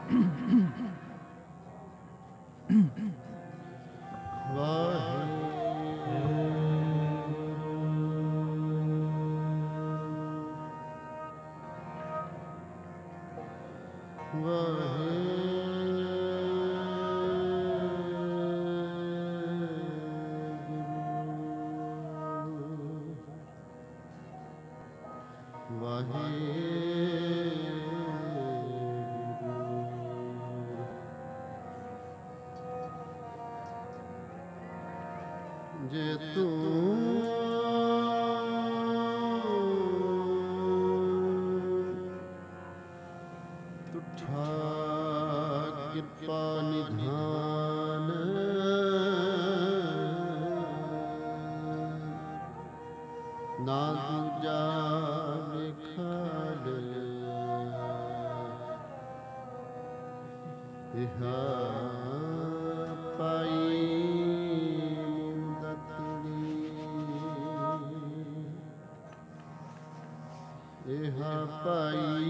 ਜੇ ਤੂੰ ਤੁਠਾ ਕਿਰਪਾ ਨਿਧਾਨ ਨਾ ਦੂਜਾ ਵਿਖਾਲ ਇਹਾ ਪਾਈ ਇਹਾ ਪਾਈ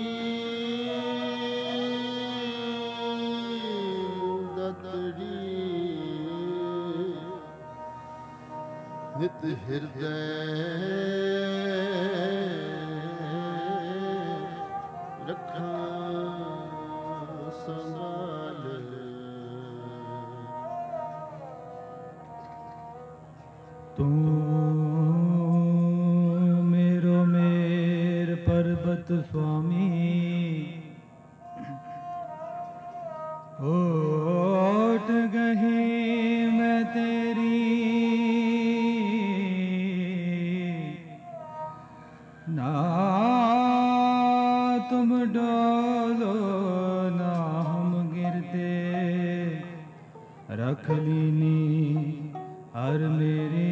ਦਤੜੀ ਨਿਤ ਹਿਰਦੈ ਰੱਖਾਂ ਸੰਭਾਲ ਤੂੰ ਪਰਬਤ ਸੁਆਮੀ ਹੋਠ ਗਹੀ ਮੈਂ ਤੇਰੀ ਨਾ ਤੁਮ ਡੋਲੋ ਨਾ ਹਮ ਗਿਰਤੇ ਰਖ ਲੀਨੀ ਹਰ ਮੇਰੀ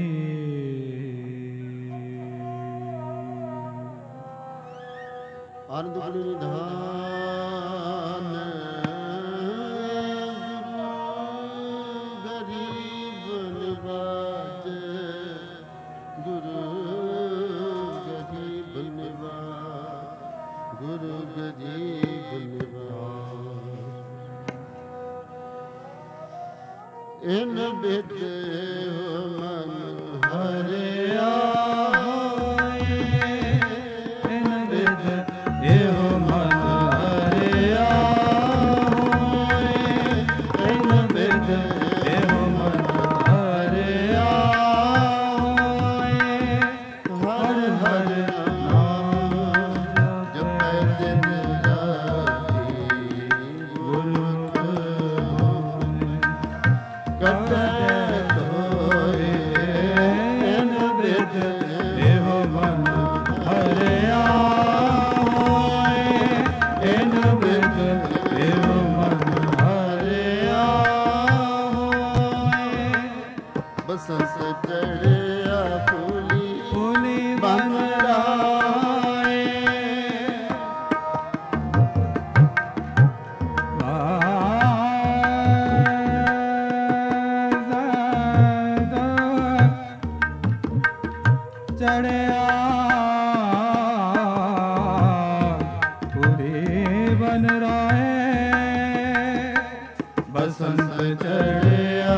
ਆਨੰਦ ਗੁਰੂ ਨਿਧਾਨ ਗਰੀਬ ਨਿਵਾਜ ਗੁਰੂ ਗਰੀਬ ਨਿਵਾਜ ਗੁਰੂ ਗਰੀਬ ਨਿਵਾਜ ਇਨ ਬਿਦ ਹੋ ਮਨ ਹਰਿਆ ਇਹੋ ਮਨ ਹਰਿਆ ਹੋਏ ਇਨ ਬਿਦ ਇਹੋ ਮਨ ਹਰਿਆ ਹੋਏ ਹਰ ਹਰ ਨਾਮ ਜਪੈ ਦਿਨ ਰਾਤੀ ਗੁਰਮੁਖ ਹੋਏ ਕਟੈ ਤੋਏ ਇਨ ਬਿਦ ਇਹੋ ਮਨ ਹਰਿਆ ਬਸੰਤ ਚੜਿਆ ਫੂਲੀ ਫੂਲੀ ਬਨ ਰਾਏ ਚੜਿਆ ਫੂਲੀ ਬਨ ਰਾਏ ਬਸੰਤ ਚੜਿਆ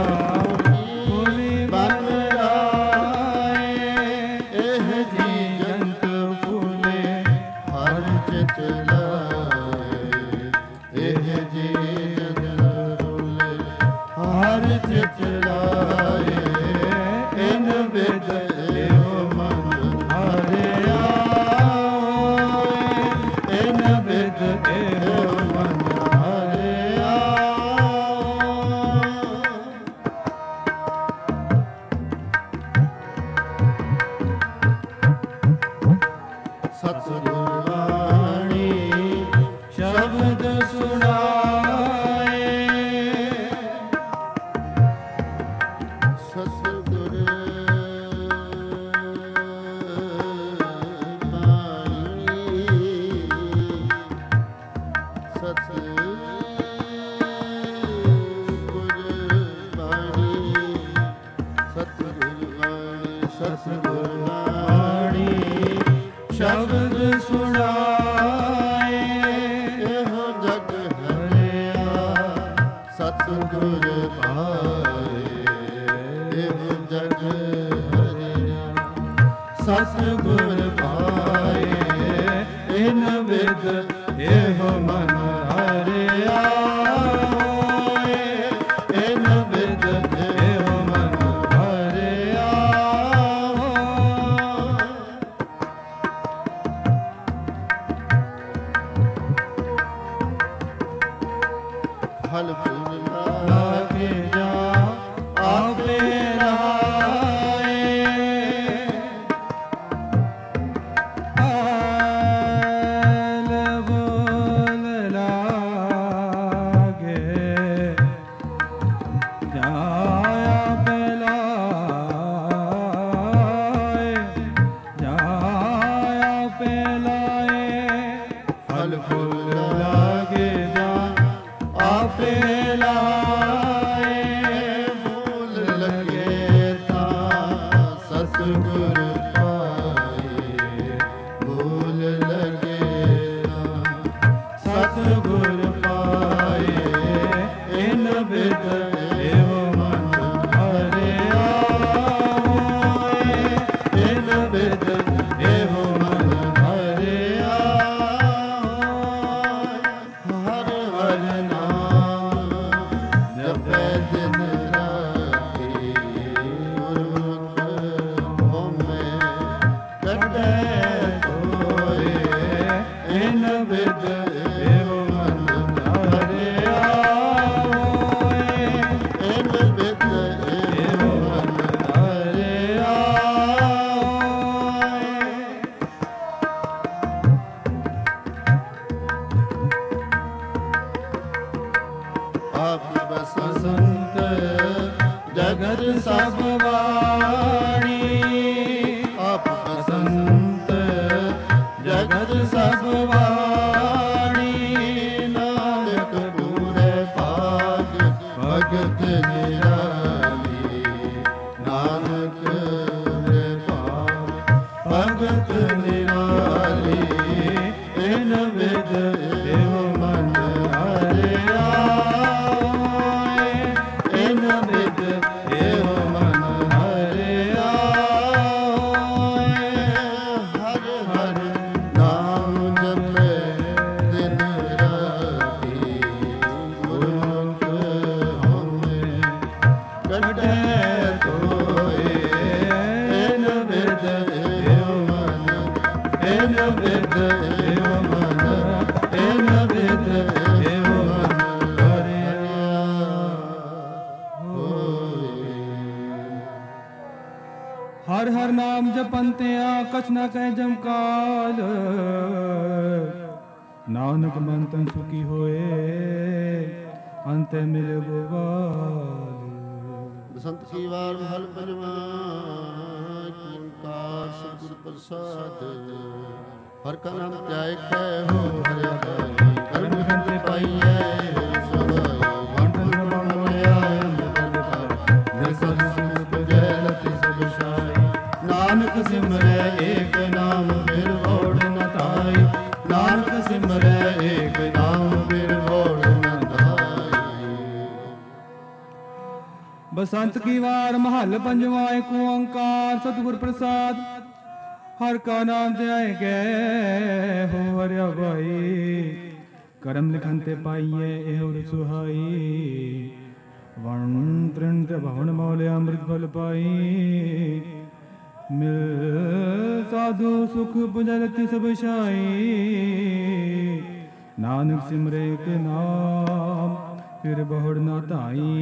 ਸ਼ਬਦ ਸੁਣਾਏ ਇਹੋ ਜਗ ਹਰਿ ਇਹੋ ਮਨ ਹਰਿਆ ਹੋਏ, ਇਨ ਬਿਦ ਇਹੋ ਮਨ ਹਰਿਆ ਹੋਏ। ਫਲ ਫੁੱਲ ਲਾਗੇ ਜਾ ਆਪੇ ਲਾਏ, ਹਾਲ ਬੋਲ ਲਾਗੇ ਜਾ ਆਪੇ ਲਾਏ, ਜਾ ਆਪੇ ਲਾਏ, ਫਲ ਫੁੱਲ ਲਾਗੇ ਜਾ ਆਪੇ ਲਾਏ, ਫੂਲ ਲਗੇ ਤਾਂ ਸਤਿਗੁਰ ਪਾਏ, ਫੂਲ ਲਗੇ ਤਾਂ ਸਤਿਗੁਰ ਪਾਏ, ਇਨ ਬਿਦ ਇਹੋ ਮਨ ਹਰਿਆ ਹੋਏ, ਇਨ ਬਿਦ ਇਹੋ ਮਨ ਹਰਿਆ ਹੋਏ। ਹਰ ਹਰ ਨਾਮ ਜਪੈ ਦਿਨ ਰਾਤੀ, ਗੁਰਮੁਖ ਹੋਮੈ ਕੱਢੈ ਹੋਏ, ਇਨ ਬਿਦ ਇਹੋ ਮਨ ਹਰਿਆ ਹੋਏ, ਇਨ ਬਿਦ ਇਹੋ ਮਨ ਹਰਿਆ ਹੋਏ। ਆਪ ਬਸੰਤ ਬਸੰਤ ਜਗਤ ਸਭ ਵਾਣੀ, ਆਪ ਬਸੰਤ ਜਗਤ ਸਭ ਵਾਣੀ, ਨਾਨਕ ਪੂਰੇ ਭਾਗ ਭਗਤ ਨਿਰਾਲੀ, ਨਾਨਕ ਪੂਰੇ ਭਾਗ ਭਗਤ ਨਿਰਾਲੀ, ਇਨ ਬਿਦ ਇਹੋ ਮਨ ਹਰਿਆ ਹੋਏ, ਇਨ ਬਿਦ ਇਹੋ ਮਨ ਹਰਿਆ ਹੋਏ। ਹਰ ਹਰ ਨਾਮ ਜਪੈ ਦਿਨ ਰਾਤੀ, ਗੁਰਮੁਖ ਹੋਮੈ ਕੱਢੈ ਹੋਏ, ਇਨ ਬਿਦ ਇਹੋ ਮਨ, ਇਨ ਬਿਦ ਇਹੋ ਮਨ, ਇਨ ਬਿਦ ਇਹੋ ਮਨ ਹਰਿਆ ਹੋਏ। ਹਰ ਹਰ ਨਾਮ ਜਪੰਤਿਆ ਕਛ ਨ ਕਹਿ ਜਮਕਾਲ, ਨਾਨਕ ਮਨ ਤਨ ਸੁਖੀ ਹੋਏ, ਅੰਤੇ ਮਿਲੇ ਗੋਵਾਲ। ਬਸੰਤ ਕੀ ਵਾਰ ਮਹਲ ਪੰਜਵਾਂ, ਓੰਕਾਰ ਸਤਿਗੁਰ ਪ੍ਰਸਾਦ, ਹਰ ਕਾ ਨਾਮ ਧਿਆਇ ਖੈ ਹੋ ਹਰਿ ਹਰਿ, ਕਰਮ ਖੰਤੇ ਪਾਈਐ ਸਹਾਈ, ਵੰਡਨ ਬਣ ਲਿਆ ਅੰਦਰ ਪਰ, ਨਿਰਸਦ ਸੁਖ ਜੈ ਲਤਿ ਸਭ ਸਾਈ, ਨਾਨਕ ਸਿਮਰੈ ਏਕ ਨਾਮ ਬਿਨ ਓੜ ਨ ਧਾਈ, ਨਾਨਕ ਸਿਮਰੈ ਏਕ ਨਾਮ ਬਿਨ ਓੜ ਨ ਧਾਈ। ਬਸੰਤ ਕੀ ਵਾਰ ਮਹੱਲ ਪੰਜਵਾਂ, ਏਕ ਓੰਕਾਰ ਸਤਿਗੁਰ ਪ੍ਰਸਾਦ, ਹਰ ਕਾ ਨਾਮ ਧਿਆਏ ਗਏ ਹੋ ਹਰਿਆ ਭਾਈ, ਕਰਮ ਲਿਖਨ ਤੇ ਪਾਈਏ ਇਹੋ ਸੁਹਾਈ, ਵਣ ਤ੍ਰਿਣ ਤੇ ਭਵਨ ਮੌਲੇ ਅੰਮ੍ਰਿਤ ਫਲ ਪਾਈ, ਮਿਲ ਸਾਧੂ ਸੁਖ ਪੁਜਲਤੀ ਸਭ ਛਾਈ, ਨਾਨਕ ਸਿਮਰੇ ਕੇ ਨਾਮ ਫਿਰ ਬਹੁੜ ਨਾ ਧਾਈ।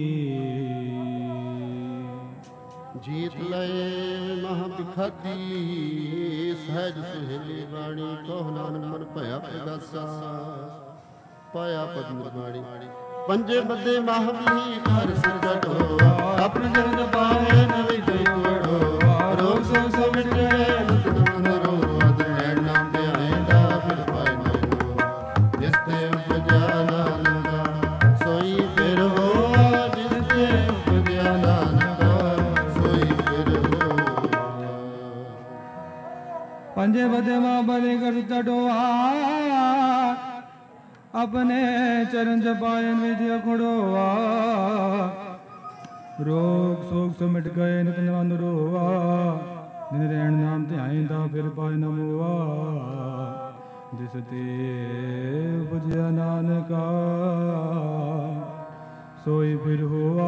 ਜੀਤ ਲਏ ਮਹਾ ਬਿਖਾਦੀ, ਸਹਿਜ ਸੁਹੇਲੀ ਬਾਣੀ, ਕਹੋ ਨਾਨਕ ਮਨ ਭਇਆ ਪ੍ਰਗਾਸਾ, ਪਾਇਆ ਪਦ ਨਿਰਵਾਣੀ। ਪੰਜੇ ਬੱਦੇ ਮਹਾਬਲੀ ਘਰ ਸਿਰ ਢੋਆ, ਆਪਣੇ ਜਨ ਪਾਵੇ ਨਵੀ ਜਈ ਕੋੜੋ, ਰੋਗ ਸੋ ਸੋ ਮਿਟੇ ਨਤਨ ਮਨ ਰੋਆ, ਦਰੈਣ ਨਾਮ ਤੇ ਆਏਂਦਾ ਫਿਰ ਪਾਏ ਨਾਮ, ਜਿਸ ਤੇ ਉਪਜਿਆ ਨਾਨਕਾ ਸੋਈ ਫਿਰ ਹੋਆ, ਜਿਸ ਤੇ ਉਪਜਿਆ ਨਾਨਕਾ ਸੋਈ ਫਿਰ ਹੋਆ। ਪੰਜੇ ਬਦੇ ਮਾਂ ਬਲੇ ਕਰ ਟਡੋਆ, अपने चरण जपायन विद्या खोड़ोआ, रोग शोक सो मिट गए नित मन रोआ, दिन रहन नाम ध्याइंदा फिर पाए न मोआ, ਜਿਸ ਤੇ ਬੁਝਿਆ ਨਾਨਕਾ ਸੋਈ ਫਿਰ ਹੋਆ।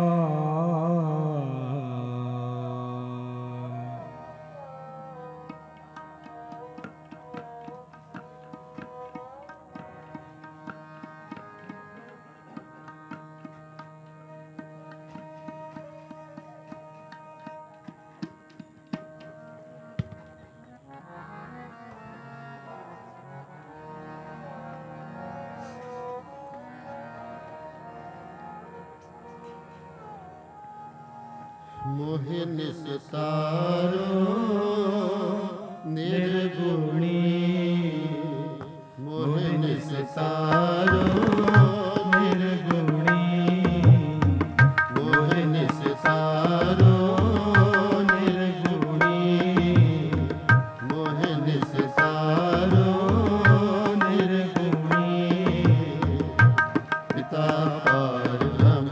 ਮੋਹਿ ਨਿਸਤਾਰੋ ਨਿਰਗੁਣੀ, ਮੋਹਿ ਨਿਸਤਾਰੋ ਨਿਰਗੁਣੀ, ਮੋਹਿ ਨਿਸਤਾਰੋ ਨਿਰਗੁਣੀ, ਮੋਹਿ ਨਿਸਤਾਰੋ ਨਿਰਗੁਣੀ। ਪਿਤਾ ਪਾਰ ਬ੍ਰਹਮ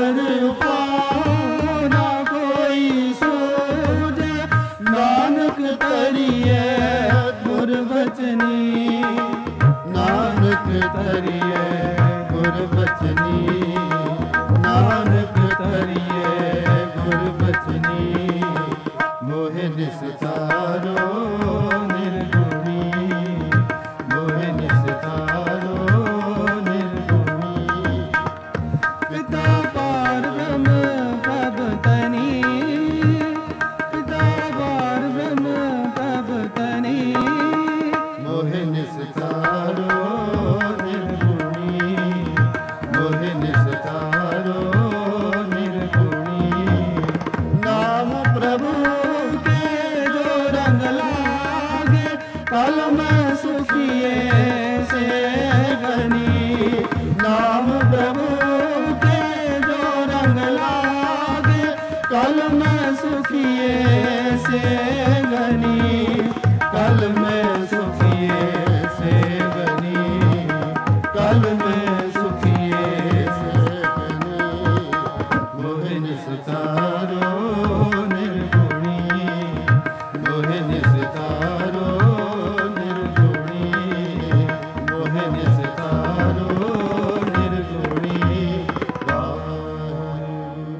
ਹੋਰ ਉਪਾਉ ਨਾ ਕੋਈ ਸੂਝੇ, ਨਾਨਕ ਤਰੀਏ ਗੁਰਬਚਨੀ, ਨਾਨਕ ਤਰੀਏ ਗੁਰਬਚਨੀ, ਨਾਨਕ ਤਰੀਏ ਗੁਰਬਚਨੀ, ਮੋਹਿ ਨਿਸਤਾਰੋ ਨਿਰਗੁਣੀ, ਮੋਹਿ ਨਿਸਤਾਰੋ ਨਿਰਗੁਣੀ। ਪਿਤਾ ਪਾਰ ਬ੍ਰਹਮ ਪ੍ਰਭ ਤਨੀ, ਪਿਤਾ ਪਾਰ ਬ੍ਰਹਮ ਪ੍ਰਭ ਤਨੀ, ਮੋਹਿ ਨਿਸਤਾਰੋ ਨਿਰਗੁਣੀ, ਮੋਹਿ ਨਿਸਤਾਰੋ ਨਿਰਗੁਣੀ। ਨਾਮ ਪ੍ਰਭੂ ਕੇ ਜੋ ਰੰਗ ਲਾਗੇ, ਕਲਮ ਸੁਖੀਏ ਸੇ ਗਨੀ, ਨਾਮ ਪ੍ਰਭੂ ਕੇ ਜੋ ਰੰਗ ਲਾਗੇ, ਕਲਮ ਸੁਖੀਏ ਸੇ ਗਨੀ, ਕਲ ਮੈਂ ਸੁਖੀਏ ਸੇ ਗਨੀ, ਕਲ ਮੈਂ ਸੁਖੀਏ ਸੇ ਗਨੀ। ਮੋਹਿ ਨਿਸਤਾਰੋ ਨਿਰਗੁਣੀ, ਮੋਹਿ ਨਿਸਤਾਰੋ ਨਿਰਗੁਣੀ, ਮੋਹਿ ਨਿਸਤਾਰੋ ਨਿਰਗੁਣੀ। ਵਾਹਿਗੁਰੂ।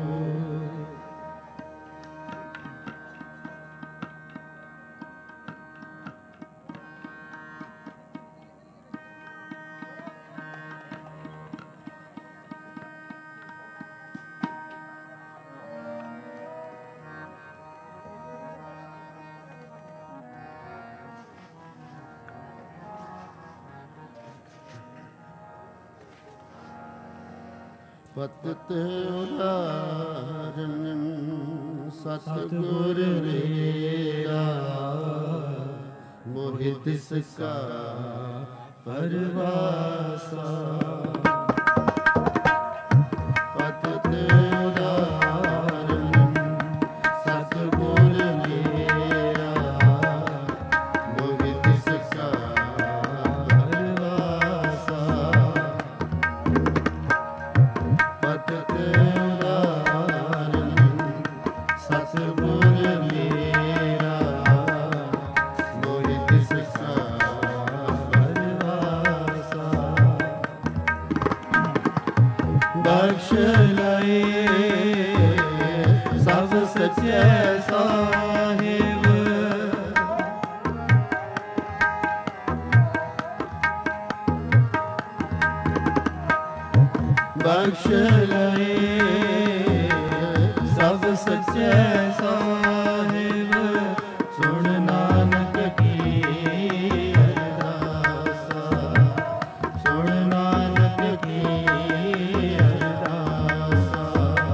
ਪਤਿਤ ਉਦਾਹਰਨ ਸਤਿਗੁਰ ਰੇਰਾ, ਮੋਹਿ ਤਿਸਕਾ ਪਰਵਾਸਾ। ਪਤਿਤ ਉਦਾਹਰਨ ਸਤਿਗੁਰ ਰੇਰਾ, ਮੋਹਿ ਤਿਸਕਾ ਪਰਵਾਸਾ। ਪਤਿਤ ਉਦਾਹਰਨ ਸਤਿਗੁਰ ਮੇਰਾ, ਮੋਹਿ ਤਿਸਕਾ ਪਰਵਾਸਾ। ਬਖਸ਼ ਲਏ ਸਭ ਸੱਚੇ ਸਾਹਿਬ, ਬਖਸ਼ ਲਏ ਸਭ ਸੱਚੇ ਸਾਹਿਬ, ਸੁਣ ਨਾਨਕ ਕੀ ਅਰਦਾਸਾ, ਸੁਣ ਨਾਨਕ ਕੀ ਅਰਦਾਸਾ।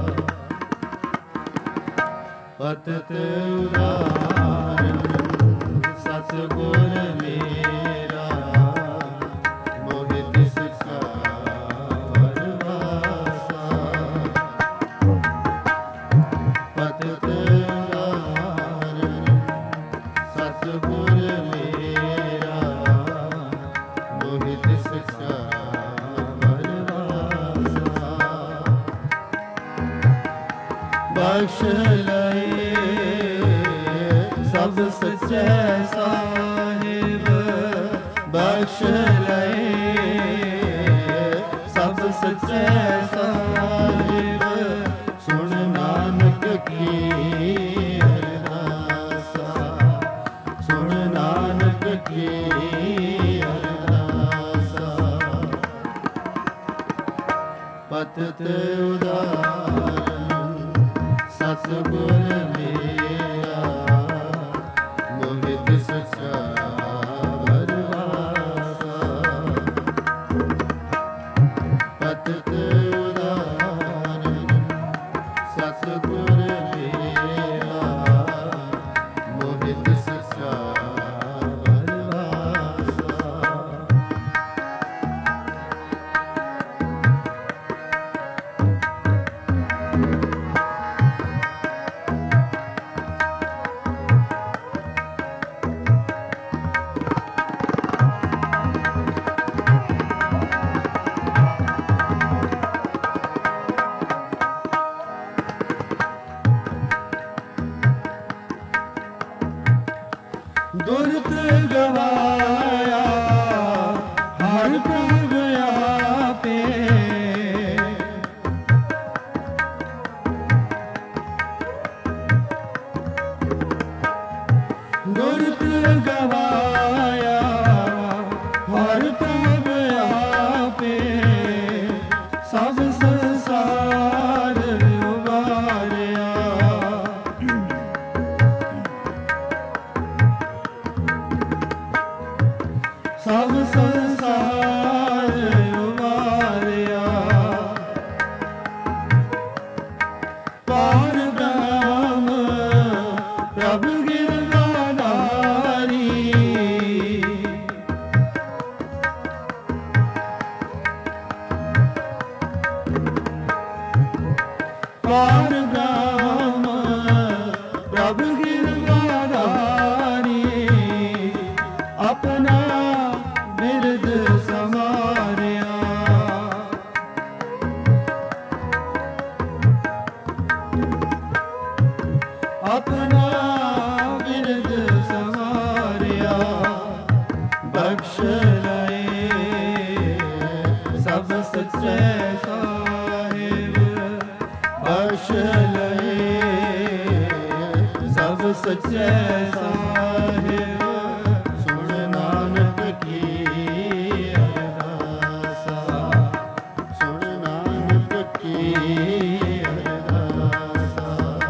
ਪਤਿਤ ਉਦਾਹਰਨ ਸਤਿਗੁਰ ਮੇਰਾ, ਮੋਹਿ ਤਿਸਕਾ ਪਰਵਾਸਾ। ਪਤਿਤ ਉਦਾਹਰਨ ਸਤਿਗੁਰ ਮੇਰਾ, ਮੋਹਿ ਤਿਸਕਾ ਪਰਵਾਸਾ। ਬਖਸ਼ ਲਏ ਸਭ ਸੱਚੇ ਸਾਹਿਬ, ਬਖਸ਼ ਲਏ ਸਭ ਸੱਚੇ ਸਾਹਿਬ, ਸੁਣ ਨਾਨਕ ਕੀ ਅਰਦਾਸਾ, ਸੁਣ ਨਾਨਕ ਕੀ ਅਰਦਾਸਾ। ਪਤਿਤ ਉਦਾਹਰਨ ਸਤਿਗੁਰ ਮੇਰਾ, ਮੋਹਿ ਤਿਸਕਾ ਪਰਵਾਸਾ। ਪਤਿਤ ਉਦਾਹਰਨ ਸਤਿਗੁਰ ਮੇਰਾ, ਮੋਹਿ ਤਿਸਕਾ ਪਰਵਾਸਾ। ਸਭ ਸੰਸਾਰ ਉਬਾਰਿਆ। ਸਭ ਸੰਸਾਰ ਉਬਾਰਿਆ। ਪਾਰ ਬ੍ਰਹਮ ਪ੍ਰਭ ਗਿਰਦਾਰੀ। ਪਾਰ ਬ੍ਰਹਮ ਪ੍ਰਭ ਗਿਰਦਾਰੀ। ਆਪਣਾ ਬਿਰਦ ਸਮਾਰਿਆ। ਆਪਣਾ ਬਿਰਦ ਸਮਾਰਿਆ। ਬਖਸ਼ ਲਏ ਸਭ ਸੱਚੇ ਸਾਹਿਬ। ਬਖਸ਼ ਲਏ ਸਭ ਸੱਚੇ ਸਾਹਿਬ। ਸੁਣ ਨਾਨਕ ਕੀ ਅਰਦਾਸਾ। ਸੁਣ ਨਾਨਕ ਕੀ ਅਰਦਾਸਾ।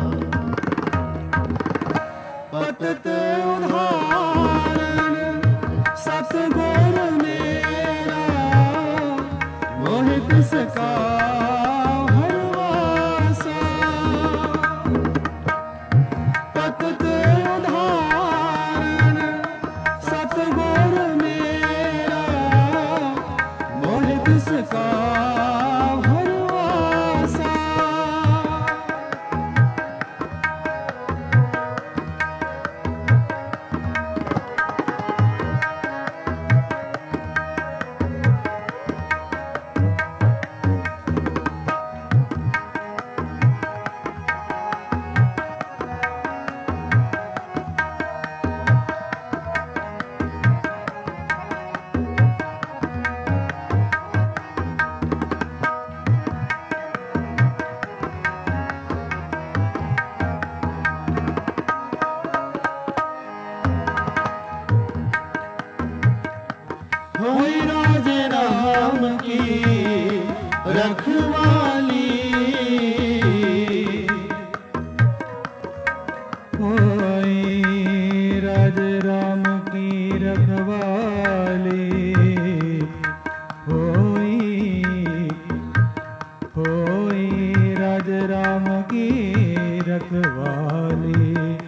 ਪਤਿਤ ਉਦਾਹਰਣ ਸਤਿਗੁਰ ਮੇਰਾ। ਮੋਹਿ ਤਿਸ ਕਾ ਹਰਵਾਸਾ। ਪਤਿਤ ਉਦਾਹਰਣ ਸਤਿਗੁਰ ਮੇਰਾ। ਮੋਹਿ ਤਿਸ ਕਾ ਹਰਵਾਸਾ। ਹੋਈ ਰਾਜੇ ਰਾਮ ਕੀ ਰਖਵਾਲੀ। ਹੋਈ ਰਾਜੇ ਰਾਮ ਕੀ ਰਖਵਾਲੀ। ਹੋਈ ਰਾਜੇ ਰਾਮ ਕੀ ਰਖਵਾਲੀ।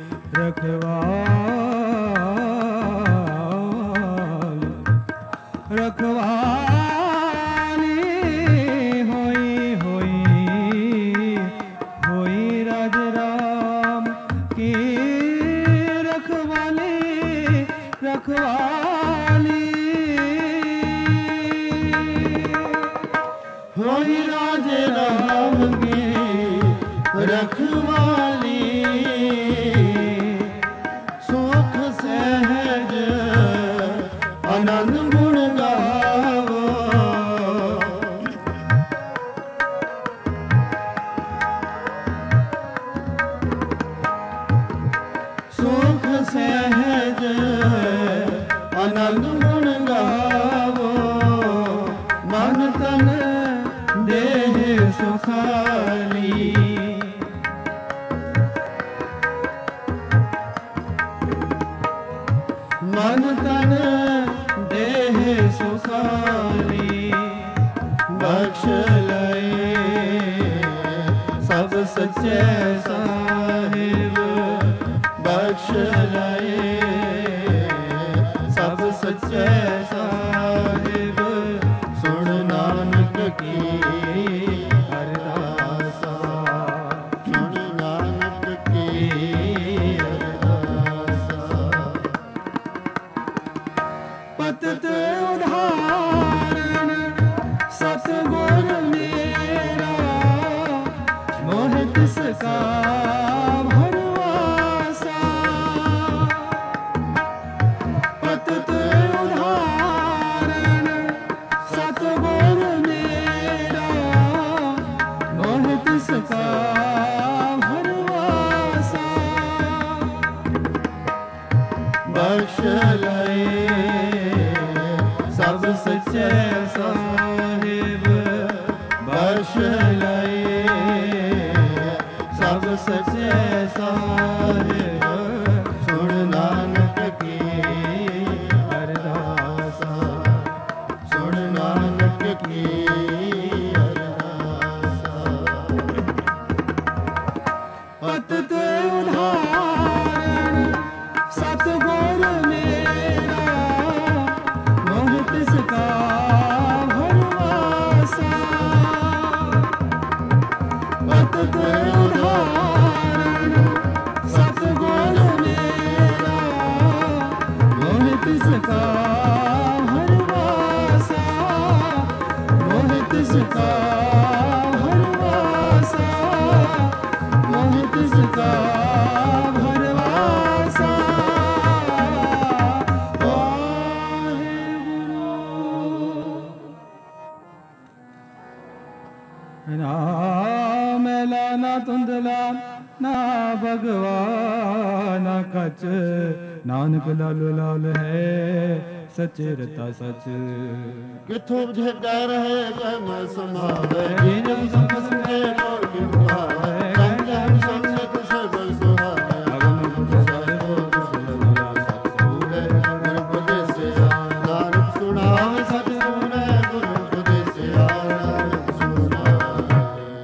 ਰਖਵਾਲੀ ਹੋਈ ਰਾਜ ਰਾਮ ਕੀ ਰਖਵਾਲੀ। ਹੋਈ ਰਾਜ ਰਾਮ ਕੀ ਰਖਵਾਲੀ। ਸੁਖ ਸਹਿਜ ਆਨੰਦ ਗੁਣ ਗਾਵੋ। ਸੁਖ ਸਹਿਜ ਆਨੰਦ ਗੁਣ ਗਾਵੋ। ਮਨ ਤਨ ਦੇਹ ਸੁਖਾਲੀ। ਮਨ ਤਨ ਦੇਹ ਸੁਖਾਲੀ। ਬਖਸ਼ ਲਏ ਸਭ ਸੱਚੇ ਸਾਹਿਬ। ਬਖਸ਼ ਲਏ ਸਭ ਸੱਚੇ ਸਾਹਿਬ। ਸੁਣ ਨਾਨਕ ਕੀ ਅਰਦਾਸਾ। ਸੁਣ ਨਾਨਕ ਕੀ ਅਰਦਾਸਾ। ਪਤਿਤ ਉਦਾਹਰਣ ਸਤਿਗੁਰ ਮੇਰਾ। ਮੋਹਿ ਤਿਸ ਕਾ ਨਾਨਕ ਕੀ ਅਰਦਾਸਾ। ਪਤਿਤ ਉਧਾਰਨ ਸਤਿਗੁਰ ਮੇਰਾ, ਮੋਹ ਤਿਸ ਕਾ ਭਰਵਾਸਾ। ਪਤਿਤ ਉਧਾਰਨ ਸਤਿਗੁਰ ਮੇਰਾ, ਮੋਹ ਤਿਸ ਕਾ ਭਰਵਾਸਾ। ਮੋਹ ਤਿਸ ਕਾ ਭਰਵਾਸਾ। ਮੋਹ ਤਿਸ ਕਾ ਭਰਵਾਸਾ। ਵਾਹਿਗੁਰੂ। ਨਾ ਮੈਲਾ ਨਾ ਧੁੰਦਲਾ ਨਾ ਭਗਵਾ ਨਾ ਕਚ, ਨਾਨਕ ਲਾਲ ਲਾਲ ਹੈ ਸੱਚੇ ਰਤਾ ਸੱਚ। ਕਿਥੋਂ ਜੇ ਕਹਿ ਰਹੇ ਕਹਿ ਮੈਂ ਸਮਾਵੇ, ਜਿਨ ਸੰਗ ਸੰਗੇ ਕੋਲ ਕੀ ਮੁਹਾਵੇ। ਕਹਿੰਦੇ ਸੰਗਤ ਸਭਲ ਸੁਹਾਵੇ, ਅਗਮ ਗੁਰ ਸਾਹਿਬੋ ਤੁਸਲਾ ਸਤਿਗੁਰੇ ਗੁਰ ਉਪਦੇਸਿਆ। ਨਾਨਕ ਸੁਣਾਵੇ ਸਤਿਗੁਰੇ ਗੁਰ ਉਪਦੇਸਿਆ। ਨਾਨਕ ਸੁਣਾਵੇ।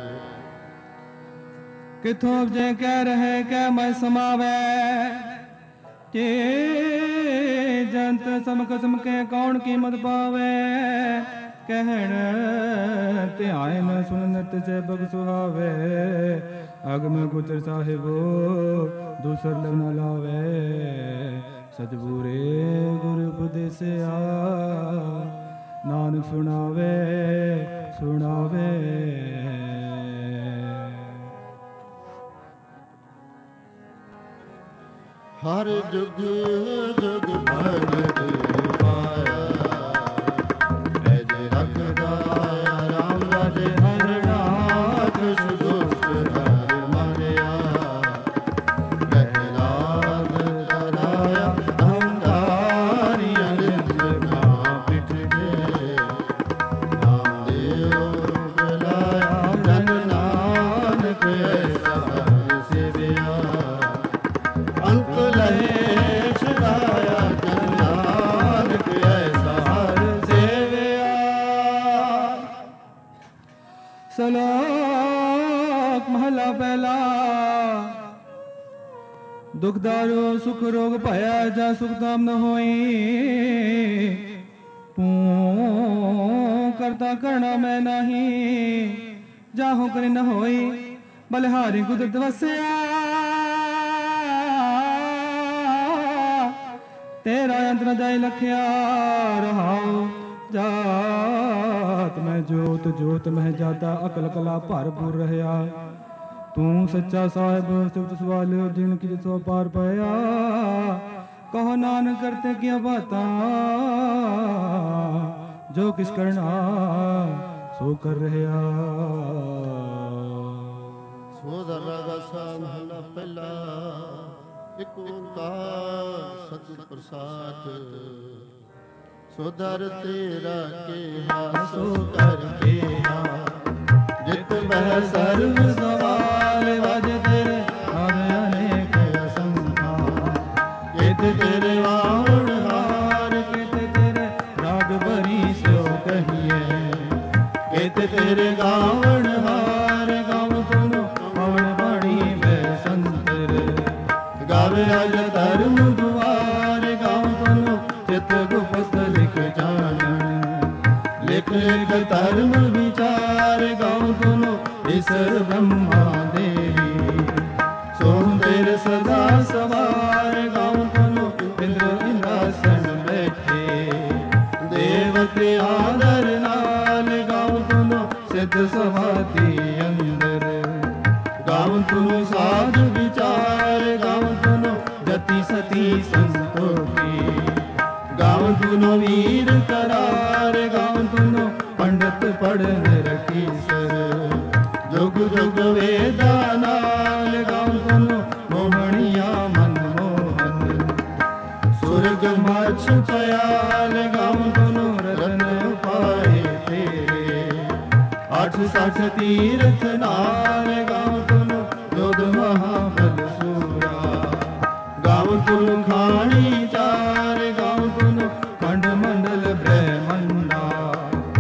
ਕਿਥੋਂ ਜੇ ਕਹਿ ਰਹੇ ਕਹਿ ਮੈਂ ਸਮਾਵੇ, ਜੇ ਜੰਤ ਸਮ ਕਸਮ ਕੇ ਕੌਣ ਕੀਮਤ ਪਾਵੇ। ਕਹਿਣ ਧਿਆਨ ਸੁਣ ਨਿਤ ਸੇਵਕ ਸੁਹਾਵੇ, ਅਗਮ ਗੁਜਰ ਸਾਹਿਬੋ ਦੂਸਰ ਲਗ ਨ ਲਾਵੇ। ਸਤਿਗੁਰੇ ਗੁਰ ਉਪਦੇਸਿਆ, ਨਾਨਕ ਸੁਣਾਵੇ ਸੁਣਾਵੇ। ਹਰ ਜੁਗ ਜੁਗ ਭਗਤ ਪਾਇਆ, ਐਜੇ ਰੱਖਦਾ ਰਾਮ ਰਾਜੇ ਹਰ ਨਾਥ। ਸੁਦੋਖ ਹਰ ਮਾਰਿਆ, ਪ੍ਰਹਿਲਾਦ ਤਰਾਇਆ ਅਹੰਕਾਰੀਆਂ ਨਿੰਦਕਾਂ ਪਿਠ ਦੇ। ਨਾਮਦੇਵ ਬੁਲਾਇਆ ਜਨ ਨਾਨਕ ਐਸਾ ਹਰਿ ਸੇਵਿਆ। ਅੰਤ ਲਹੇ ਛਡਾਇਆ ਜਨ ਨਾਨਕ ਐਸਾ ਹਰਿ ਸੇਵਿਆ। ਸਲੋਕ ਮਹਲਾ ਪਹਿਲਾ। ਦੁਖ ਦਾਰੂ ਸੁਖ ਰੋਗ ਭਇਆ, ਜਾ ਸੁਖ ਤਾਮ ਨ ਹੋਈ। ਤੂੰ ਕਰਤਾ ਕਰਣਾ ਮੈਂ ਨਹੀਂ, ਜਾਹੋ ਕਰੇ ਨ ਹੋਈ। ਬਲਿਹਾਰੀ ਕੁਦਰਤ ਵਸਿਆ, ਤੇਰਾ ਅੰਤ ਨ ਜਾਇ ਲਖਿਆ। ਰਹਾਉ ਜਾਤ ਮੈਂ ਜੋਤ, ਜੋਤ ਮਹਿ ਜਾਤਾ। ਅਕਲ ਕਲਾ ਭਰਪੂਰ ਰਹਿਆ। ਤੂੰ ਸੱਚਾ ਸਾਹਿਬ ਸਿਫਤ ਸਵਾਲਿਓ, ਜਿਨ ਕੀ ਜਿਤੋ ਪਾਰ ਪਾਇਆ। ਕਹੋ ਨਾਨਕ ਕਰਤੇ ਕੀ ਬਾਤਾਂ, ਜੋ ਕਿਸ ਕਰਨਾ ਸੋ ਕਰ ਰਹਿਆ। ਸੋ ਦਰਗਾ ਸਾਹਿਬ ਮਹਲਾ ਪਹਿਲਾ। ਇਕ ਓੰਕਾਰ ਸਤਿਗੁਰ ਪ੍ਰਸਾਦ। ਸੋ ਦਰ ਤੇਰਾ ਕੇਹਾ ਸੋ ਕਰ ਕੇਹਾ, ਜਿਤ ਬਹਿ ਸਰਬ ਸਵਾਲ ਵਜ ਤੇਰੇ ਹਰ ਅਨੇਕ ਅਸੰਖਾ। ਕਿਤ ਤੇਰੇ ਵਾਵਣ ਹਾਰ, ਕਿਤ ਤੇਰੇ ਰਾਗ ਭਰੀ ਸੋ ਕਹੀਏ। ਕਿਤ ਤੇਰੇ ਗਾਵਣ ਹਾਰ, ਗਾਵ ਸੁਨੋ ਪਵਨ ਬਾਣੀ ਮੈਂ ਸੰਤਰ। ਗਾਵੇ ਅਜ ਧਰਮ ਦੁਆਰ, ਗਾਉ ਸੁਨੋ ਚਿਤ ਗੁਪਤ ਲਿਖ ਜਾਣਨ। ਲਿਖ ਲਿਖ ਧਰਮ ਵਿਚਾਰ, ਗਾਉ ਸੁਨੋ ਈਸਰ ਬ੍ਰਹਮਾ ਦੇਵੀ। ਸੋ ਤੇਰੇ ਸਦਾ ਸਵਾਰ, ਗਾਉ ਸੁਨੋ ਇੰਦਰ ਇੰਦਰਾਸਨ ਬੈਠੇ। ਦੇਵਤੇ ਆਦਰ ਨਾਲ, ਗਾਉ ਸੁਨੋ ਸਿੱਧ ਸਮਾਧੀ ਅੰਦਰ। ਗਾਉ ਸੁਨੋ ਸਾਧ ਵਿਚਾਰ, ਗਾਉ ਸੁਨੋ ਜਤੀ ਸਤੀ ਸੰਤੋਖੀ। ਗਾਉ ਸੁਨੋ ਵੀਰ करार, ਗਾਉ ਸੁਨੋ ਪੰਡਤ ਪੜਨ ਰਖੀ ਸਰ। ਜੁਗ ਜੁਗ ਵੇਦਾ ਨਾਲ, ਗਾਉ ਸੁਨੋ ਮੋਹਣੀਆਂ ਮਨ ਮੋਹਨ। ਸੁਰਗ ਮਛ ਪਿਆਲ, ਗਾਉ ਸੁਨੋ ਰਤਨ ਪਾਏ ਤੇਰੇ। 860 ਤੀਰਥ ਨਾਲ, ਗਾਉ ਸੁਨੋ ਜੋਧ ਮਹਾਬਲ ਸੂਰਾ। ਗਾਉ ਸੁਨੋ ਖਾਣੀ ਚਾਰ, ਗਾਉ ਸੁਨੋ ਖੰਡ ਮੰਡਲ ਬ੍ਰਹਮੰਡਾ।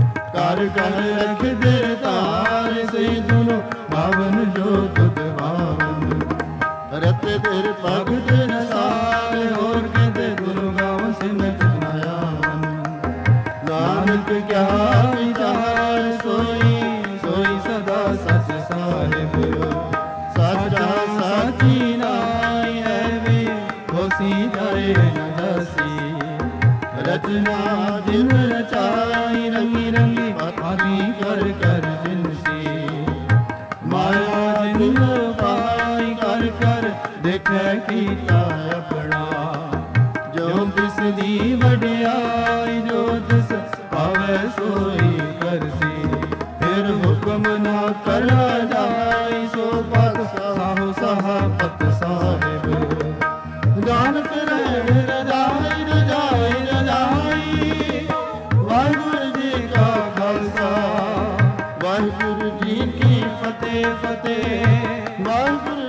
ਕਰ ਕਰ ਰਖਦੇ ਧਾਰ ਸਹੀ ਸੁਨੋ ਭਾਵਨ ਜੋ ਤੁਧ ਭਾਵਨ ਰਤੇ ਤੇਰੇ ਭਗਤ ਰਸਾਲ ਹੋਰ ਕਹਿੰਦੇ ਗੁਰੂ ਗਾਵਨ ਸਿਮਰਤ ਨਾਮ ਨਾਨਕ ਕਿਆ ਵਿਚਾਰ ਸੋਈ ਸੋਈ ਸਦਾ ਸਚ ਸਾਹਿਬ ਸਾਚਾ ਸਾਚੀ ਨਾਈ ਐਵੇਂ ਹੋਸੀ ਜਾਏ ਨ ਦਸੀ ਰਚਨਾ ਜਿਨ ਰਚਾਈ ਰੰਗੀ ਰੰਗੀ ਆਦਿ ਕਰ ਕਰ ਜਿਨਸੀ ਮਾਇਆ ਜਿਨ ਪਾਈ ਕਰ ਕਰ ਦੇਖੈ ਕੀਤਾ ਆਪਣਾ ਜੋ ਤਿਸ ਦੀ ਵਡਿਆਈ ਜੋ ਤਿਸ ਭਾਵੈ ਸੋਈ ਕਰਸੀ ਫਿਰ ਹੁਕਮ ਨਾ ਕਰਨਾ ਜਾਈ ਸੋ ਪਤ ਸਾਹੋ ਸਾਹਾ ਪਤ ਸਾਹਿਬ ਨਾਨਕ ਰਹਿਣ ਰਜਾਈ ਰਜਾਈ ਰਜਾਈ ਵਾਹਿਗੁਰੂ ਜੀ ਕਾ ਖਾਲਸਾ ਵਾਹਿਗੁਰੂ ਜੀ ਕੀ ਫਤਿਹ ਫਤਿਹ ਵਾਹਿਗੁਰੂ